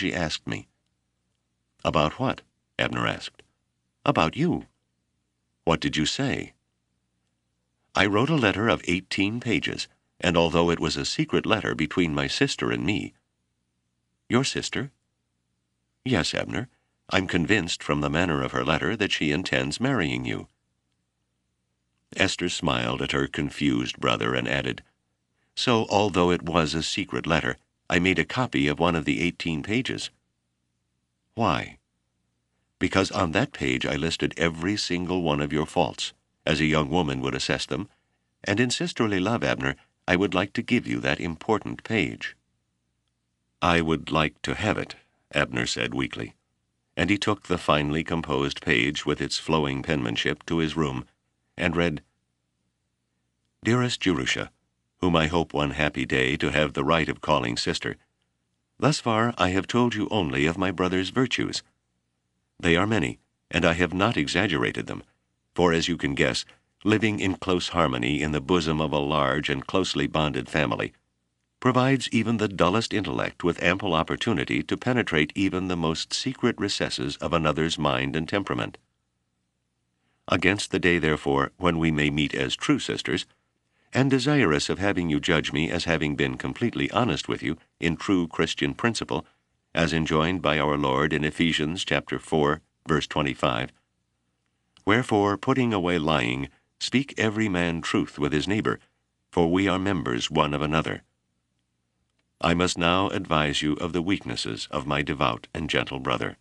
she asked me. "About what?" Abner asked. "About you." "What did you say?" "I wrote a letter of 18 pages, and although it was a secret letter between my sister and me—" "Your sister?" "Yes, Abner. I'm convinced from the manner of her letter that she intends marrying you." Esther smiled at her confused brother and added, "So, although it was a secret letter, I made a copy of one of the 18 pages. "Why?" "Because on that page I listed every single one of your faults, as a young woman would assess them, and in sisterly love, Abner, I would like to give you that important page." "I would like to have it," Abner said weakly, and he took the finely composed page with its flowing penmanship to his room, and read, "Dearest Jerusha, whom I hope one happy day to have the right of calling sister, thus far I have told you only of my brother's virtues. They are many, and I have not exaggerated them, for, as you can guess, living in close harmony in the bosom of a large and closely bonded family provides even the dullest intellect with ample opportunity to penetrate even the most secret recesses of another's mind and temperament. Against the day, therefore, when we may meet as true sisters, and desirous of having you judge me as having been completely honest with you in true Christian principle, as enjoined by our Lord in Ephesians chapter 4, verse 25, wherefore, putting away lying, speak every man truth with his neighbor, for we are members one of another. I must now advise you of the weaknesses of my devout and gentle brother.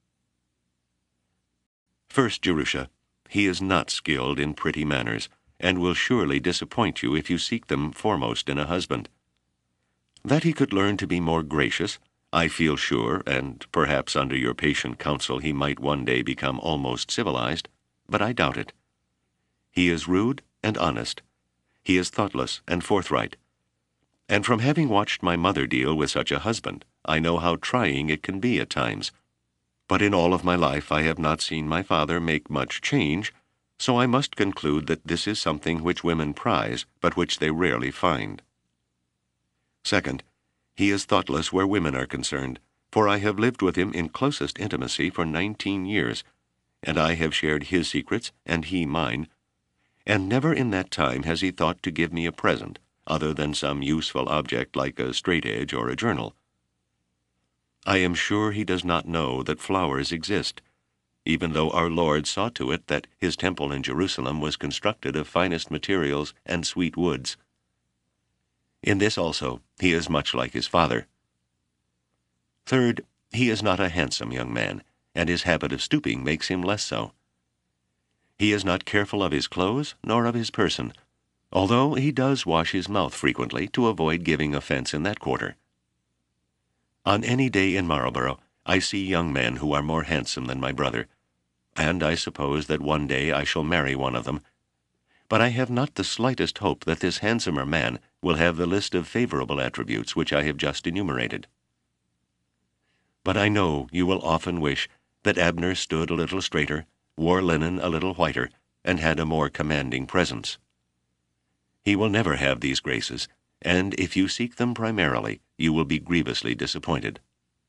First, Jerusha, he is not skilled in pretty manners, and will surely disappoint you if you seek them foremost in a husband. That he could learn to be more gracious, I feel sure, and perhaps under your patient counsel he might one day become almost civilized, but I doubt it. He is rude and honest. He is thoughtless and forthright. And from having watched my mother deal with such a husband, I know how trying it can be at times. But in all of my life I have not seen my father make much change, so I must conclude that this is something which women prize, but which they rarely find. Second, he is thoughtless where women are concerned, for I have lived with him in closest intimacy for 19 years, and I have shared his secrets and he mine, and never in that time has he thought to give me a present, other than some useful object like a straightedge or a journal. I am sure he does not know that flowers exist, even though our Lord saw to it that his temple in Jerusalem was constructed of finest materials and sweet woods. In this also he is much like his father. Third, he is not a handsome young man, and his habit of stooping makes him less so. He is not careful of his clothes nor of his person, although he does wash his mouth frequently to avoid giving offense in that quarter. On any day in Marlborough I see young men who are more handsome than my brother, and I suppose that one day I shall marry one of them, but I have not the slightest hope that this handsomer man will have the list of favorable attributes which I have just enumerated. But I know you will often wish that Abner stood a little straighter, wore linen a little whiter, and had a more commanding presence. He will never have these graces, and if you seek them primarily, you will be grievously disappointed.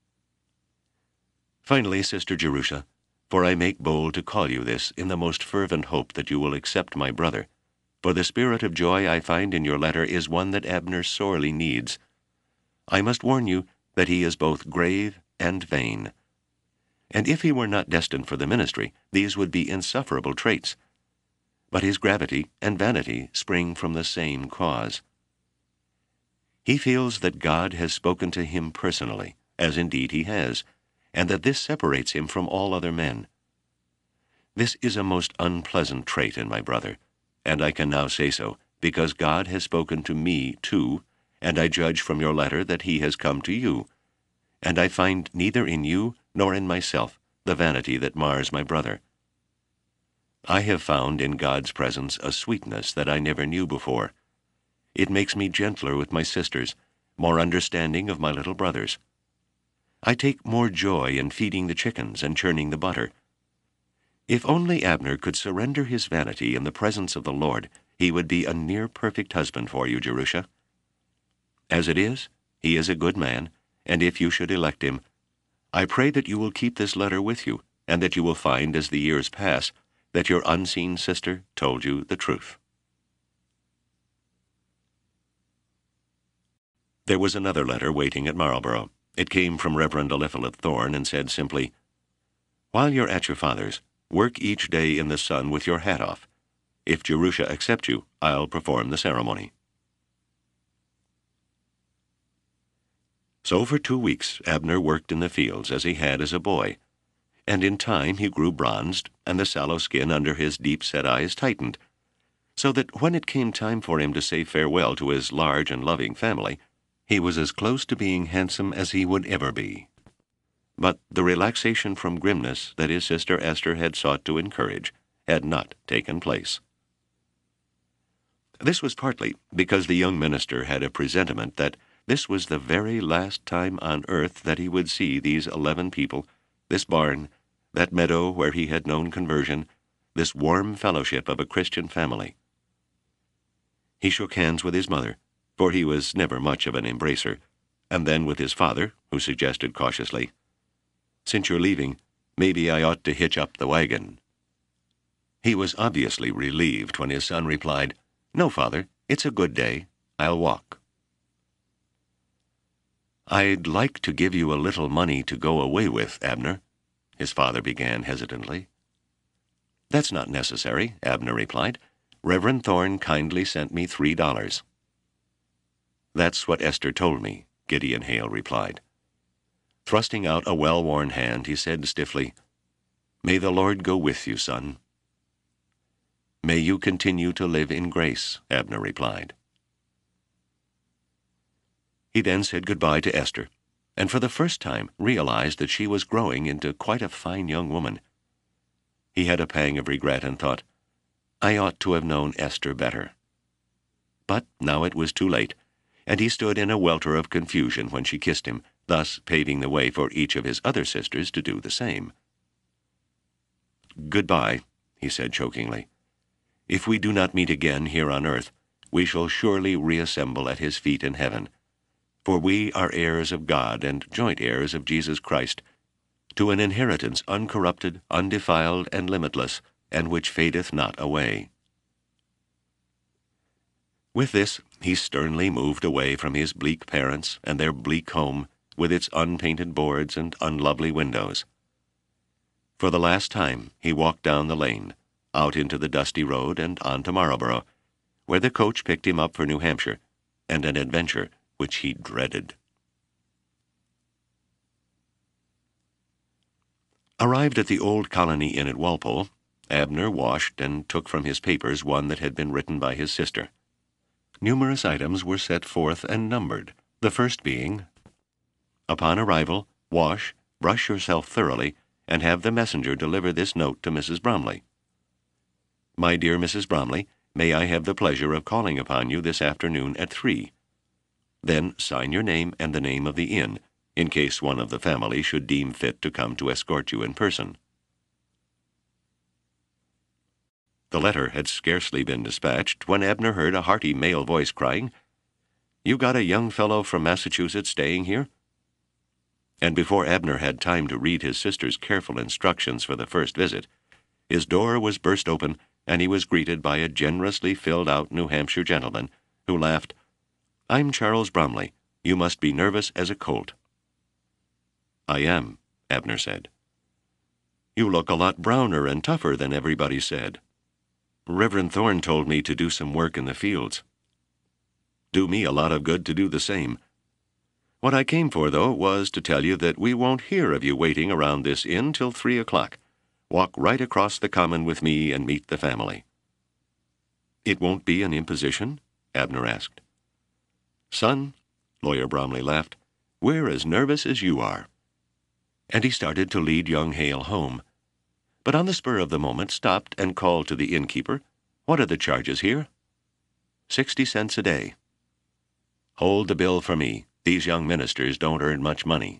Finally, Sister Jerusha, for I make bold to call you this in the most fervent hope that you will accept my brother, for the spirit of joy I find in your letter is one that Abner sorely needs, I must warn you that he is both grave and vain. And if he were not destined for the ministry, these would be insufferable traits. But his gravity and vanity spring from the same cause. He feels that God has spoken to him personally, as indeed he has, and that this separates him from all other men. This is a most unpleasant trait in my brother, and I can now say so, because God has spoken to me too, and I judge from your letter that he has come to you, and I find neither in you nor in myself the vanity that mars my brother. I have found in God's presence a sweetness that I never knew before. It makes me gentler with my sisters, more understanding of my little brothers. I take more joy in feeding the chickens and churning the butter. If only Abner could surrender his vanity in the presence of the Lord, he would be a near-perfect husband for you, Jerusha. As it is, he is a good man, and if you should elect him, I pray that you will keep this letter with you, and that you will find as the years pass that your unseen sister told you the truth. There was another letter waiting at Marlborough. It came from Reverend Eliphalet Thorne and said simply, "While you're at your father's, work each day in the sun with your hat off. If Jerusha accepts you, I'll perform the ceremony." So for 2 weeks Abner worked in the fields as he had as a boy, and in time he grew bronzed, and the sallow skin under his deep-set eyes tightened, so that when it came time for him to say farewell to his large and loving family, he was as close to being handsome as he would ever be. But the relaxation from grimness that his sister Esther had sought to encourage had not taken place. This was partly because the young minister had a presentiment that this was the very last time on earth that he would see these 11 people, this barn, that meadow where he had known conversion, this warm fellowship of a Christian family. He shook hands with his mother, for he was never much of an embracer, and then with his father, who suggested cautiously, "Since you're leaving, maybe I ought to hitch up the wagon." He was obviously relieved when his son replied, "No, Father, it's a good day. I'll walk." "I'd like to give you a little money to go away with, Abner," his father began hesitantly. "That's not necessary," Abner replied. "Reverend Thorne kindly sent me $3. "That's what Esther told me," Gideon Hale replied. Thrusting out a well-worn hand, he said stiffly, "May the Lord go with you, son." "May you continue to live in grace," Abner replied. He then said goodbye to Esther, and for the first time realized that she was growing into quite a fine young woman. He had a pang of regret and thought, "I ought to have known Esther better." But now it was too late, and he stood in a welter of confusion when she kissed him, thus paving the way for each of his other sisters to do the same. "Goodbye," he said chokingly. "If we do not meet again here on earth, we shall surely reassemble at his feet in heaven. For we are heirs of God and joint heirs of Jesus Christ, to an inheritance uncorrupted, undefiled, and limitless, and which fadeth not away." With this, he sternly moved away from his bleak parents and their bleak home, with its unpainted boards and unlovely windows. For the last time, he walked down the lane, out into the dusty road and on to Marlborough, where the coach picked him up for New Hampshire, and an adventure which he dreaded. Arrived at the old Colony Inn at Walpole, Abner washed and took from his papers one that had been written by his sister. Numerous items were set forth and numbered, the first being, "Upon arrival, wash, brush yourself thoroughly, and have the messenger deliver this note to Mrs. Bromley. My dear Mrs. Bromley, may I have the pleasure of calling upon you this afternoon at 3. Then sign your name and the name of the inn, in case one of the family should deem fit to come to escort you in person." The letter had scarcely been dispatched when Abner heard a hearty male voice crying, "You got a young fellow from Massachusetts staying here?" And before Abner had time to read his sister's careful instructions for the first visit, his door was burst open, and he was greeted by a generously filled-out New Hampshire gentleman, who laughed, "I'm Charles Bromley. You must be nervous as a colt." "I am," Abner said. "You look a lot browner and tougher than everybody said." "Reverend Thorne told me to do some work in the fields." "Do me a lot of good to do the same. What I came for, though, was to tell you that we won't hear of you waiting around this inn till 3 o'clock. Walk right across the common with me and meet the family." "It won't be an imposition?" Abner asked. "Son," Lawyer Bromley laughed, "we're as nervous as you are." And he started to lead young Hale home, but on the spur of the moment stopped and called to the innkeeper, "What are the charges here?" 60 cents a day." "Hold the bill for me. These young ministers don't earn much money."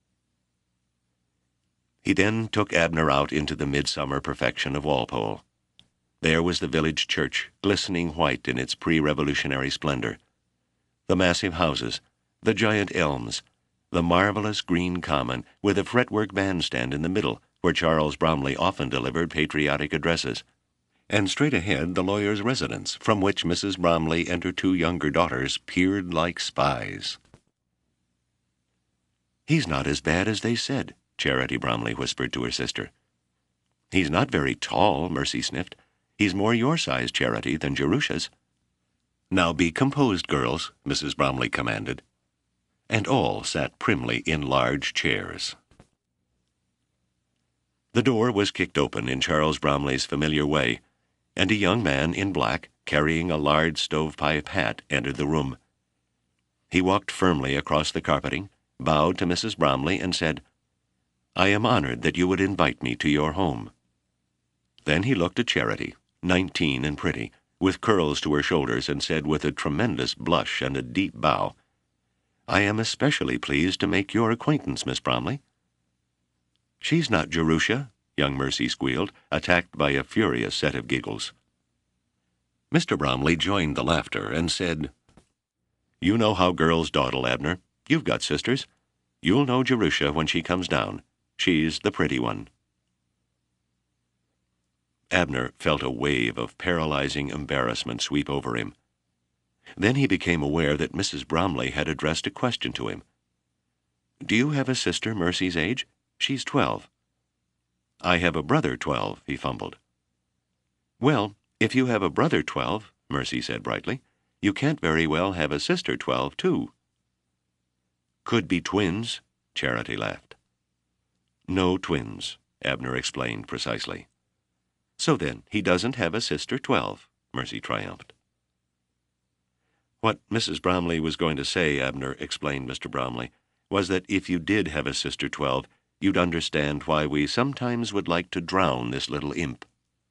He then took Abner out into the midsummer perfection of Walpole. There was the village church, glistening white in its pre-revolutionary splendor, the massive houses, the giant elms, the marvelous green common with a fretwork bandstand in the middle, where Charles Bromley often delivered patriotic addresses, and straight ahead the lawyer's residence, from which Mrs. Bromley and her two younger daughters peered like spies. "He's not as bad as they said," Charity Bromley whispered to her sister. "He's not very tall," Mercy sniffed. "He's more your size, Charity, than Jerusha's." "Now be composed, girls," Mrs. Bromley commanded. And all sat primly in large chairs. The door was kicked open in Charles Bromley's familiar way, and a young man in black, carrying a large stovepipe hat, entered the room. He walked firmly across the carpeting, bowed to Mrs. Bromley, and said, "I am honored that you would invite me to your home." Then he looked at Charity, 19 and pretty, with curls to her shoulders, and said with a tremendous blush and a deep bow, "I am especially pleased to make your acquaintance, Miss Bromley." "She's not Jerusha," young Mercy squealed, attacked by a furious set of giggles. Mr. Bromley joined the laughter and said, "You know how girls dawdle, Abner. You've got sisters. You'll know Jerusha when she comes down. She's the pretty one." Abner felt a wave of paralyzing embarrassment sweep over him. Then he became aware that Mrs. Bromley had addressed a question to him. "Do you have a sister Mercy's age? She's 12. "I have a brother 12, he fumbled. "Well, if you have a brother 12, Mercy said brightly, you can't very well have a sister 12, too. "Could be twins," Charity laughed. "No twins," Abner explained precisely. "So then, he doesn't have a sister 12, Mercy triumphed. "What Mrs. Bromley was going to say," Abner explained Mr. Bromley, "was that if you did have a sister 12, you'd understand why we sometimes would like to drown this little imp."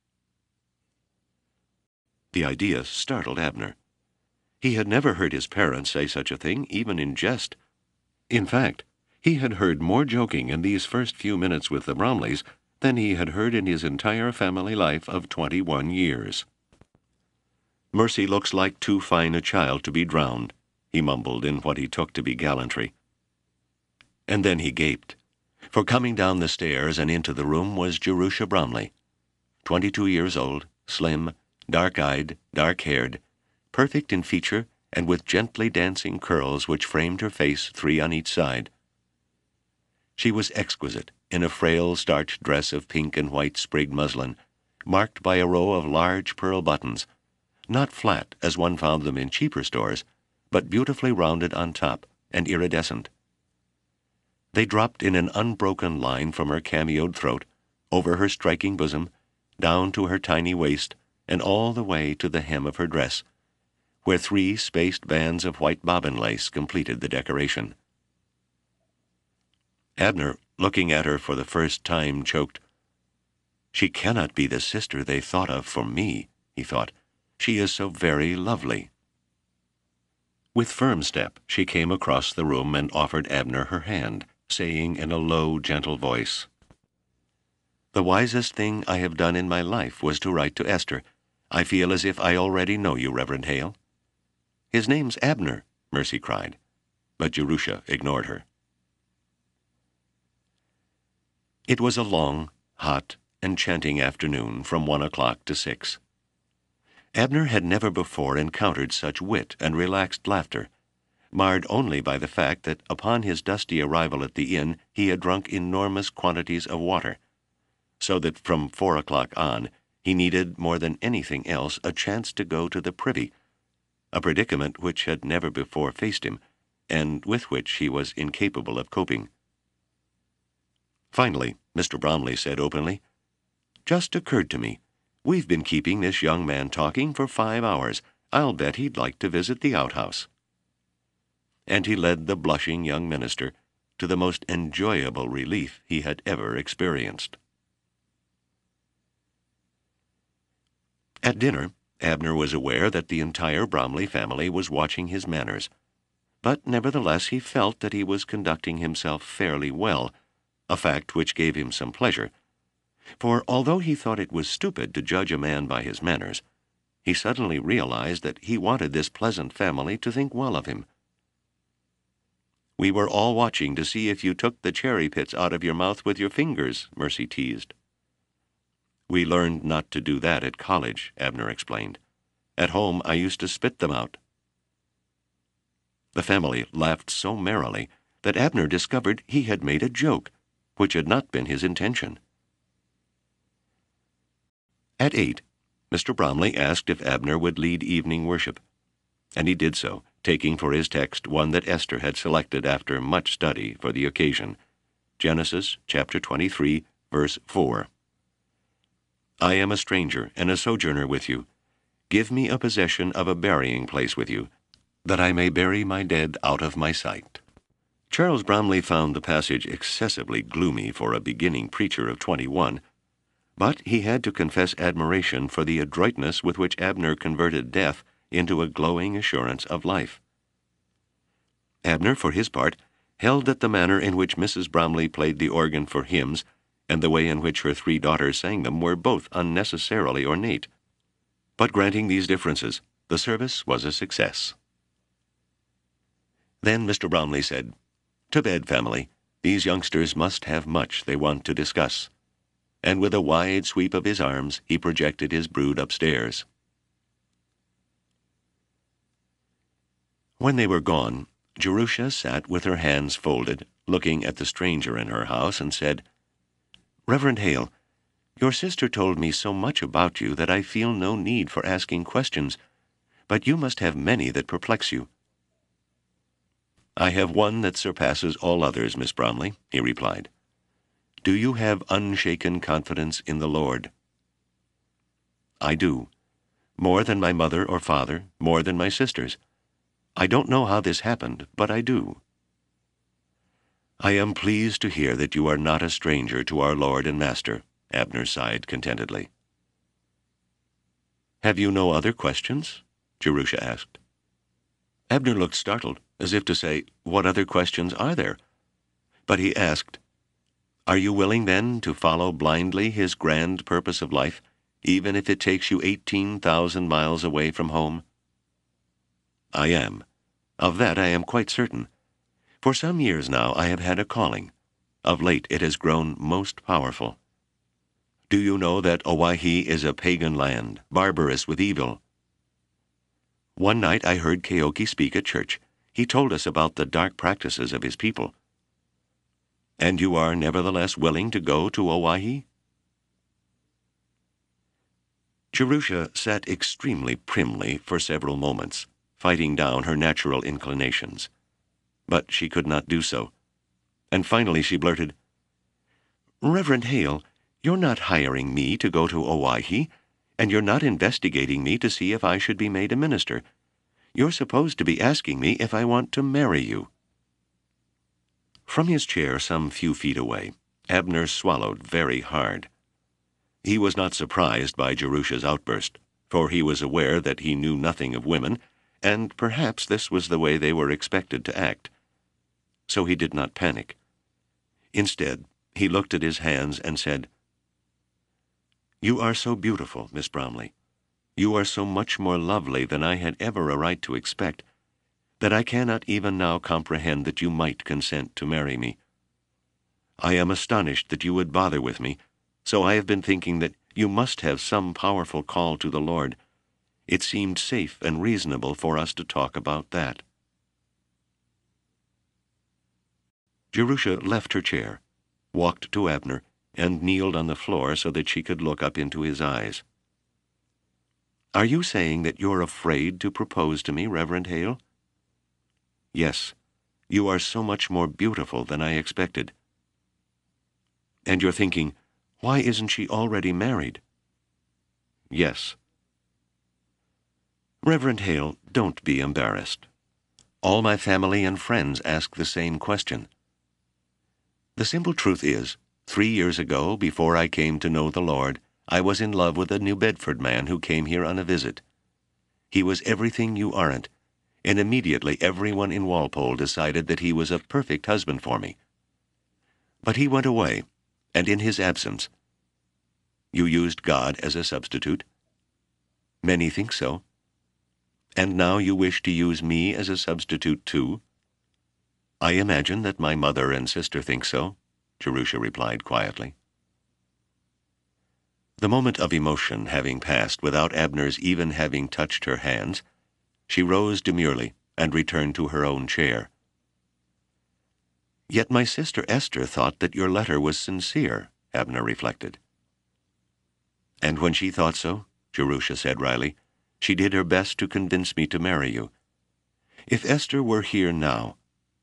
The idea startled Abner. He had never heard his parents say such a thing, even in jest. In fact, he had heard more joking in these first few minutes with the Bromleys than he had heard in his entire family life of 21 years. "Mercy looks like too fine a child to be drowned," he mumbled in what he took to be gallantry. And then he gaped, for coming down the stairs and into the room was Jerusha Bromley, 22 years old, slim, dark-eyed, dark-haired, perfect in feature and with gently dancing curls which framed her face 3 on each side. She was exquisite in a frail starched dress of pink and white sprigged muslin, marked by a row of large pearl buttons, not flat as one found them in cheaper stores, but beautifully rounded on top and iridescent. They dropped in an unbroken line from her cameoed throat, over her striking bosom, down to her tiny waist, and all the way to the hem of her dress, where 3 spaced bands of white bobbin lace completed the decoration. Abner, looking at her for the first time, choked. "She cannot be the sister they thought of for me," he thought. "She is so very lovely." With firm step, she came across the room and offered Abner her hand, saying in a low, gentle voice, "The wisest thing I have done in my life was to write to Esther. I feel as if I already know you, Reverend Hale." "His name's Abner," Mercy cried, but Jerusha ignored her. It was a long, hot, enchanting afternoon from 1 o'clock to 6. Abner had never before encountered such wit and relaxed laughter, marred only by the fact that upon his dusty arrival at the inn he had drunk enormous quantities of water, so that from 4 o'clock on he needed more than anything else a chance to go to the privy, a predicament which had never before faced him, and with which he was incapable of coping. Finally, Mr. Bromley said openly, "Just occurred to me. We've been keeping this young man talking for 5 hours. I'll bet he'd like to visit the outhouse." And he led the blushing young minister to the most enjoyable relief he had ever experienced. At dinner, Abner was aware that the entire Bromley family was watching his manners, but nevertheless he felt that he was conducting himself fairly well, a fact which gave him some pleasure, for although he thought it was stupid to judge a man by his manners, he suddenly realized that he wanted this pleasant family to think well of him. We were all watching to see if you took the cherry pits out of your mouth with your fingers, Mercy teased. We learned not to do that at college, Abner explained. At home, I used to spit them out. The family laughed so merrily that Abner discovered he had made a joke, which had not been his intention. At 8, Mr. Bromley asked if Abner would lead evening worship, and he did so, taking for his text one that Esther had selected after much study for the occasion, Genesis chapter 23, verse 4. I am a stranger and a sojourner with you. Give me a possession of a burying place with you, that I may bury my dead out of my sight. Charles Bromley found the passage excessively gloomy for a beginning preacher of 21, but he had to confess admiration for the adroitness with which Abner converted death into a glowing assurance of life. Abner, for his part, held that the manner in which Mrs. Bromley played the organ for hymns and the way in which her 3 daughters sang them were both unnecessarily ornate. But granting these differences, the service was a success. Then Mr. Bromley said, "To bed, family. These youngsters must have much they want to discuss." And with a wide sweep of his arms, he projected his brood upstairs. When they were gone, Jerusha sat with her hands folded, looking at the stranger in her house, and said, "Reverend Hale, your sister told me so much about you that I feel no need for asking questions, but you must have many that perplex you." "I have one that surpasses all others, Miss Bromley," he replied. "Do you have unshaken confidence in the Lord?" "I do. More than my mother or father, more than my sisters. I don't know how this happened, but I do." "I am pleased to hear that you are not a stranger to our Lord and Master," Abner sighed contentedly. "Have you no other questions?" Jerusha asked. Abner looked startled, as if to say, "What other questions are there?" But he asked, "Are you willing, then, to follow blindly His grand purpose of life, even if it takes you 18,000 miles away from home?" "I am. Of that I am quite certain. For some years now I have had a calling. Of late it has grown most powerful. Do you know that Owyhee is a pagan land, barbarous with evil? One night I heard Keoki speak at church. He told us about the dark practices of his people." "And you are nevertheless willing to go to Owyhee?" Jerusha sat extremely primly for several moments, fighting down her natural inclinations. But she could not do so, and finally she blurted, "Reverend Hale, you're not hiring me to go to Owyhee, and you're not investigating me to see if I should be made a minister. You're supposed to be asking me if I want to marry you." From his chair some few feet away, Abner swallowed very hard. He was not surprised by Jerusha's outburst, for he was aware that he knew nothing of women, and perhaps this was the way they were expected to act. So he did not panic. Instead, he looked at his hands and said, "You are so beautiful, Miss Bromley. You are so much more lovely than I had ever a right to expect, that I cannot even now comprehend that you might consent to marry me. I am astonished that you would bother with me, so I have been thinking that you must have some powerful call to the Lord. It seemed safe and reasonable for us to talk about that." Jerusha left her chair, walked to Abner, and kneeled on the floor so that she could look up into his eyes. "Are you saying that you're afraid to propose to me, Reverend Hale?" "Yes. You are so much more beautiful than I expected." "And you're thinking, why isn't she already married?" "Yes." "Reverend Hale, don't be embarrassed. All my family and friends ask the same question. The simple truth is, 3 years ago, before I came to know the Lord, I was in love with a New Bedford man who came here on a visit. He was everything you aren't, and immediately everyone in Walpole decided that he was a perfect husband for me. But he went away, and in his absence, you used God as a substitute? Many think so. And now you wish to use me as a substitute too? I imagine that my mother and sister think so, Jerusha replied quietly. The moment of emotion having passed without Abner's even having touched her hands, she rose demurely and returned to her own chair. Yet my sister Esther thought that your letter was sincere, Abner reflected. And when she thought so, Jerusha said wryly, she did her best to convince me to marry you. If Esther were here now...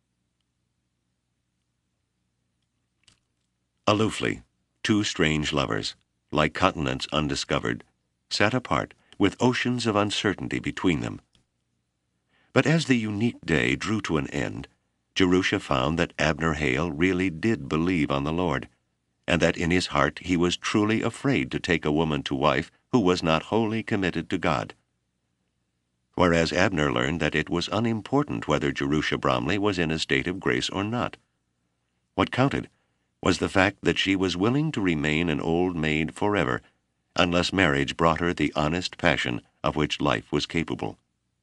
Aloofly, two strange lovers, like continents undiscovered, sat apart, with oceans of uncertainty between them. But as the unique day drew to an end, Jerusha found that Abner Hale really did believe on the Lord, and that in his heart he was truly afraid to take a woman to wife who was not wholly committed to God. Whereas Abner learned that it was unimportant whether Jerusha Bromley was in a state of grace or not. What counted was the fact that she was willing to remain an old maid forever, unless marriage brought her the honest passion of which life was capable.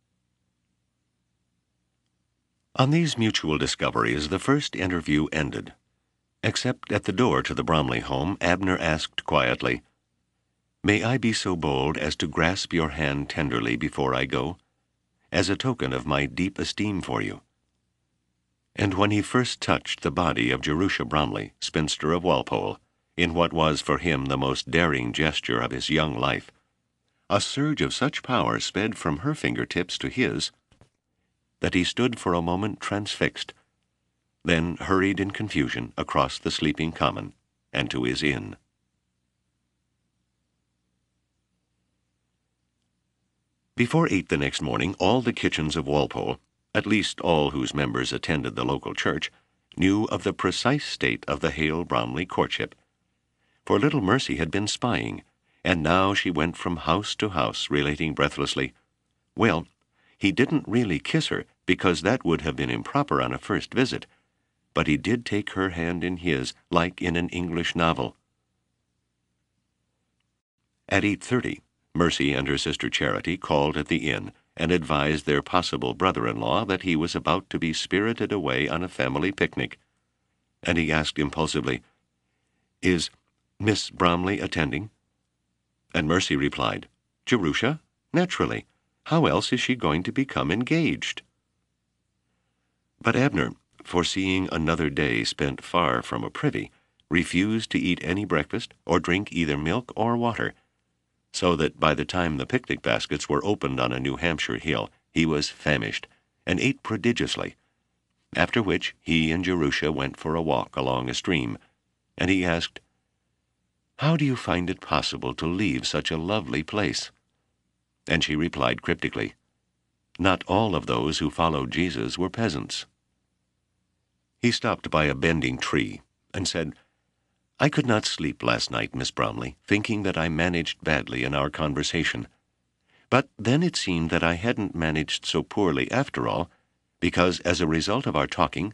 On these mutual discoveries, the first interview ended. Except at the door to the Bromley home, Abner asked quietly, "May I be so bold as to grasp your hand tenderly before I go, as a token of my deep esteem for you?" And when he first touched the body of Jerusha Bromley, spinster of Walpole, in what was for him the most daring gesture of his young life, a surge of such power sped from her fingertips to his that he stood for a moment transfixed, then hurried in confusion across the sleeping common and to his inn. Before 8 the next morning, all the kitchens of Walpole, at least all whose members attended the local church, knew of the precise state of the Hale-Bromley courtship. For little Mercy had been spying, and now she went from house to house relating breathlessly, "Well, he didn't really kiss her, because that would have been improper on a first visit, but he did take her hand in his, like in an English novel." At 8:30, Mercy and her sister Charity called at the inn and advised their possible brother-in-law that he was about to be spirited away on a family picnic, and he asked impulsively, "Is Miss Bromley attending?" And Mercy replied, "Jerusha? Naturally. How else is she going to become engaged?" But Abner, foreseeing another day spent far from a privy, refused to eat any breakfast or drink either milk or water, so that by the time the picnic baskets were opened on a New Hampshire hill, he was famished, and ate prodigiously, after which he and Jerusha went for a walk along a stream, and he asked, "How do you find it possible to leave such a lovely place?" And she replied cryptically, "Not all of those who followed Jesus were peasants." He stopped by a bending tree and said, "I could not sleep last night, Miss Bromley, thinking that I managed badly in our conversation. But then it seemed that I hadn't managed so poorly after all, because as a result of our talking,